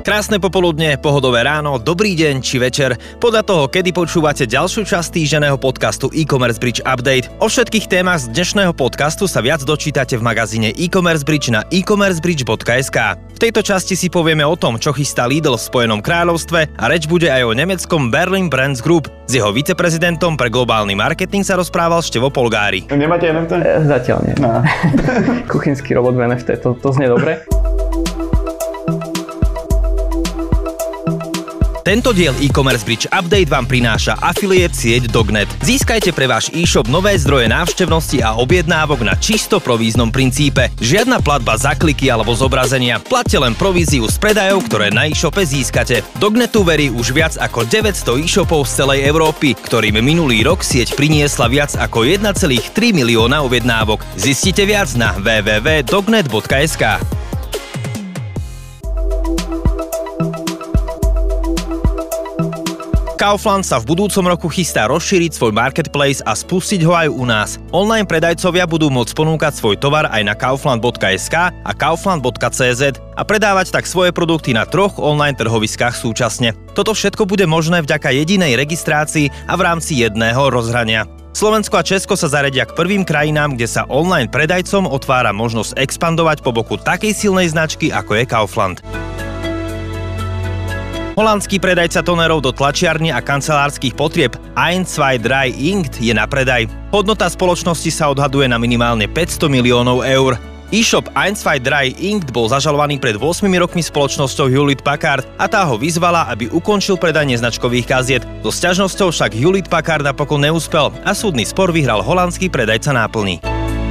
Krásne popoludne, pohodové ráno, dobrý deň či večer, podľa toho, kedy počúvate ďalšiu časť týždenného podcastu E-Commerce Bridge Update. O všetkých témach z dnešného podcastu sa viac dočítate v magazíne E-Commerce Bridge na e-commercebridge.sk. V tejto časti si povieme o tom, čo chystá Lidl v Spojenom kráľovstve a reč bude aj o nemeckom Berlin Brands Group. S jeho viceprezidentom pre globálny marketing sa rozprával Števo Polgári. Nemáte NFT? Zatiaľ nie. No. Kuchynský robot v NFT, to znie dobre. Tento diel E-Commerce Bridge Update vám prináša affiliate sieť Dognet. Získajte pre váš e-shop nové zdroje návštevnosti a objednávok na čisto províznom princípe. Žiadna platba za kliky alebo zobrazenia. Platte len províziu z predajov, ktoré na e-shope získate. Dognetu verí už viac ako 900 e-shopov z celej Európy, ktorým minulý rok sieť priniesla viac ako 1,3 milióna objednávok. Zistite viac na www.dognet.sk. Kaufland sa v budúcom roku chystá rozšíriť svoj marketplace a spustiť ho aj u nás. Online predajcovia budú môcť ponúkať svoj tovar aj na kaufland.sk a kaufland.cz a predávať tak svoje produkty na 3 online trhoviskách súčasne. Toto všetko bude možné vďaka jedinej registrácii a v rámci jedného rozhrania. Slovensko a Česko sa zaradia k prvým krajinám, kde sa online predajcom otvára možnosť expandovať po boku takej silnej značky, ako je Kaufland. Holandský predajca tonerov do tlačiarne a kancelárskych potrieb 1-2-3 Inkt je na predaj. Hodnota spoločnosti sa odhaduje na minimálne 500 miliónov eur. E-shop 1-2-3 Inkt bol zažalovaný pred 8 rokmi spoločnosťou Hewlett Packard a tá ho vyzvala, aby ukončil predaj neznačkových kaziet. So sťažnosťou však Hewlett Packard napokon neúspel a súdny spor vyhral holandský predajca náplní.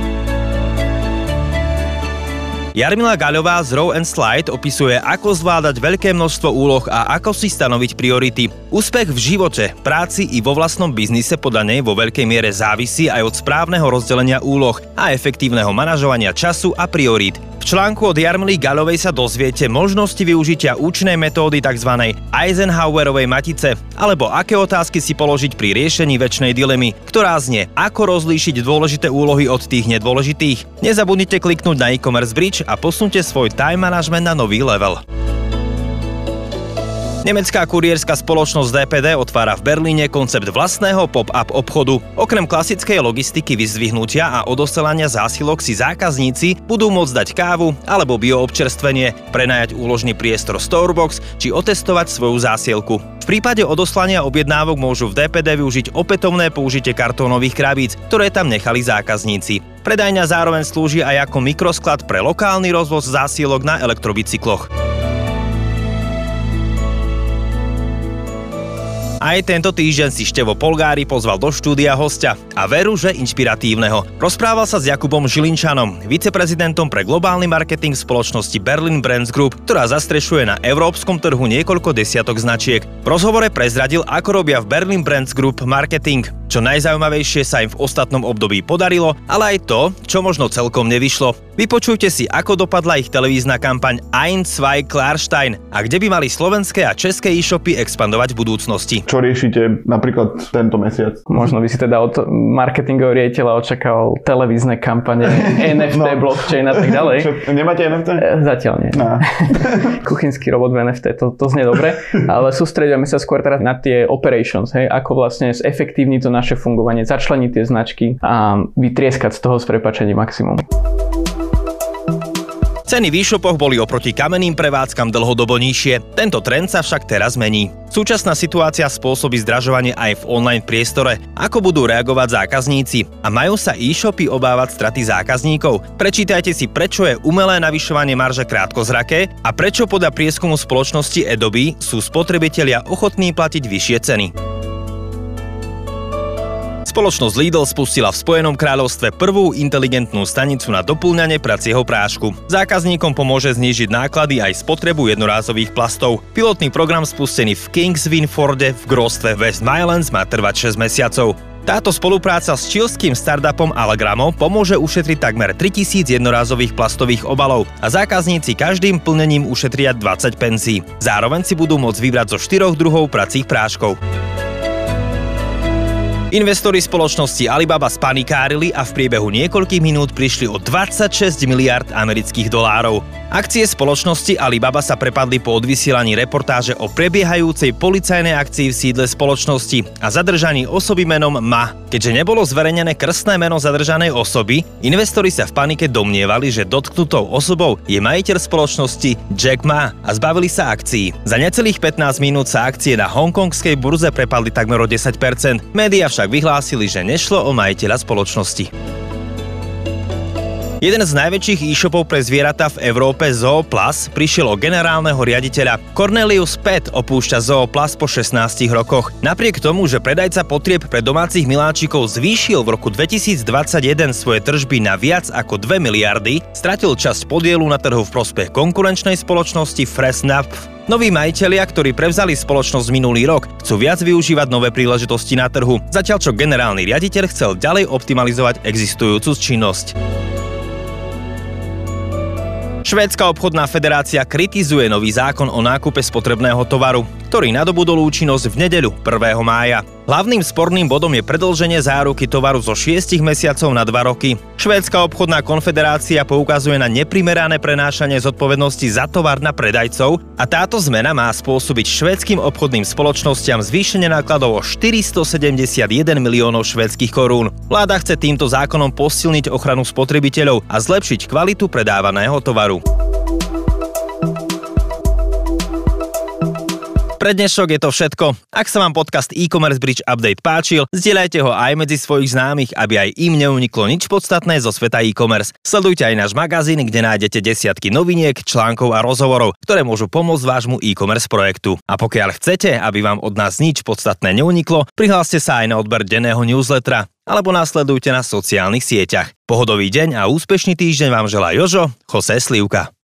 Jarmila Gaľová z Row & Slide opisuje, ako zvládať veľké množstvo úloh a ako si stanoviť priority. Úspech v živote, práci i vo vlastnom biznise podľa nej vo veľkej miere závisí aj od správneho rozdelenia úloh a efektívneho manažovania času a priorít. V článku od Jarmily Gaľovej sa dozviete možnosti využitia účinnej metódy tzv. Eisenhowerovej matice, alebo aké otázky si položiť pri riešení večnej dilemy, ktorá znie, ako rozlíšiť dôležité úlohy od tých nedôležitých. Nezabudnite kliknúť na E-Commerce Bridge a posunte svoj time management na nový level. Nemecká kurierská spoločnosť DPD otvára v Berlíne koncept vlastného pop-up obchodu. Okrem klasickej logistiky vyzdvihnutia a odoselania zásilok si zákazníci budú môcť dať kávu alebo bioobčerstvenie, prenajať úložný priestor Storebox či otestovať svoju zásielku. V prípade odoslania objednávok môžu v DPD využiť opätovné použitie kartónových krabíc, ktoré tam nechali zákazníci. Predajňa zároveň slúži aj ako mikrosklad pre lokálny rozvoz zásielok na elektrobicykloch. Aj tento týždeň si Števo Polgári pozval do štúdia hostia a veru, že inšpiratívneho. Rozprával sa s Jakubom Žilinčanom, viceprezidentom pre globálny marketing spoločnosti Berlin Brands Group, ktorá zastrešuje na európskom trhu niekoľko desiatok značiek. V rozhovore prezradil, ako robia v Berlin Brands Group marketing. Čo najzaujímavejšie sa im v ostatnom období podarilo, ale aj to, čo možno celkom nevyšlo. Vypočujte si, ako dopadla ich televízna kampaň 1-2 Klarstein a kde by mali slovenské a české e-shopy expandovať v budúcnosti. Čo riešite napríklad tento mesiac? Možno by si teda od marketingového riaditeľa očakával televízne kampane, NFT, blockchain a tak ďalej. Nemáte NFT? Zatiaľ nie. No. Kuchynský robot v NFT, to znie dobre, ale sústredíme sa skôr teraz na tie operations, hej, ako vlastne zefektívniť to naše fungovanie, začleniť tie značky a vytrieskať z toho s prepáčením maximum. Ceny v e-shopoch boli oproti kamenným prevádzkam dlhodobo nižšie. Tento trend sa však teraz mení. Súčasná situácia spôsobí zdražovanie aj v online priestore. Ako budú reagovať zákazníci? A majú sa e-shopy obávať straty zákazníkov? Prečítajte si, prečo je umelé navyšovanie marže krátkozraké a prečo podľa prieskumu spoločnosti Adobe sú spotrebitelia ochotní platiť vyššie ceny. Spoločnosť Lidl spustila v Spojenom kráľovstve prvú inteligentnú stanicu na doplňanie pracieho prášku. Zákazníkom pomôže znížiť náklady aj spotrebu jednorázových plastov. Pilotný program spustený v Kingswinforde v gróstve West Midlands má trvať 6 mesiacov. Táto spolupráca s čilským startupom Allegramo pomôže ušetriť takmer 3000 jednorázových plastových obalov a zákazníci každým plnením ušetria 20 penzí. Zároveň si budú môcť vybrať zo 4 druhov pracích práškov. Investori spoločnosti Alibaba spanikárili a v priebehu niekoľkých minút prišli o 26 miliárd amerických dolárov. Akcie spoločnosti Alibaba sa prepadli po odvysielaní reportáže o prebiehajúcej policajnej akcii v sídle spoločnosti a zadržaní osoby menom Ma. Keďže nebolo zverejnené krstné meno zadržanej osoby, investori sa v panike domnievali, že dotknutou osobou je majiteľ spoločnosti Jack Ma a zbavili sa akcií. Za necelých 15 minút sa akcie na hongkongskej burze prepadli takmer o 10%. Média však vyhlásili, že nešlo o majiteľa spoločnosti. Jeden z najväčších e-shopov pre zvieratá v Európe, Zooplus, prišiel o generálneho riaditeľa. Cornelius Pett opúšťa Zooplus po 16 rokoch. Napriek tomu, že predajca potrieb pre domácich miláčikov zvýšil v roku 2021 svoje tržby na viac ako 2 miliardy, stratil časť podielu na trhu v prospech konkurenčnej spoločnosti Fressnapf. Noví majitelia, ktorí prevzali spoločnosť minulý rok, chcú viac využívať nové príležitosti na trhu, zatiaľ čo generálny riaditeľ chcel ďalej optimalizovať existujúcu činnosť. Švédska obchodná federácia kritizuje nový zákon o nákupe spotrebného tovaru, ktorý nadobudol účinnosť v nedeľu 1. mája. Hlavným sporným bodom je predĺženie záruky tovaru zo 6 mesiacov na 2 roky. Švédska obchodná konfederácia poukazuje na neprimerané prenášanie zodpovednosti za tovar na predajcov a táto zmena má spôsobiť švédskym obchodným spoločnostiam zvýšenie nákladov o 471 miliónov švédskych korún. Vláda chce týmto zákonom posilniť ochranu spotrebiteľov a zlepšiť kvalitu predávaného tovaru. Pre dnešok je to všetko. Ak sa vám podcast e-commerce bridge update páčil, zdieľajte ho aj medzi svojich známych, aby aj im neuniklo nič podstatné zo sveta e-commerce. Sledujte aj náš magazín, kde nájdete desiatky noviniek, článkov a rozhovorov, ktoré môžu pomôcť vášmu e-commerce projektu. A pokiaľ chcete, aby vám od nás nič podstatné neuniklo, prihláste sa aj na odber denného newslettera alebo následujte na sociálnych sieťach. Pohodový deň a úspešný týždeň vám želá Jožo José Slivka.